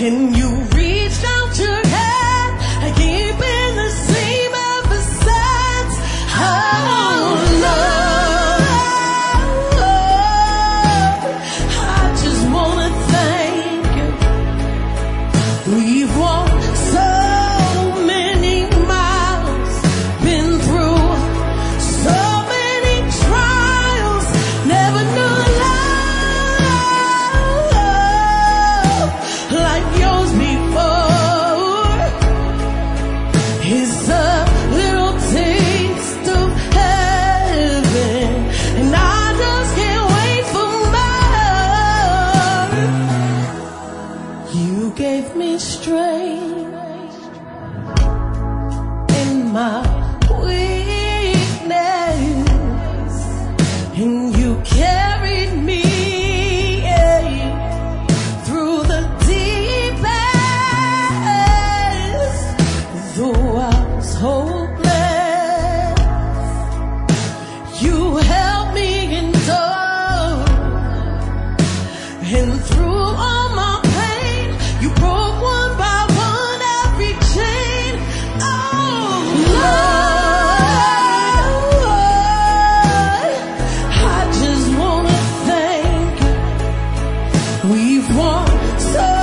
and you reached out your hand, I keep in the same ever since. Oh, Lord, I just wanna thank you. We've walked so many miles, been through so many trials, never knew love like yours before. It's a little taste of heaven, and I just can't wait for more. You gave me strength in my weakness, and you carried me through the deepest. Though I was hopeless, you helped me endure, and through all my pain, you broke one by one every chain. Oh, Lord, I just wanna thank you. We've walked so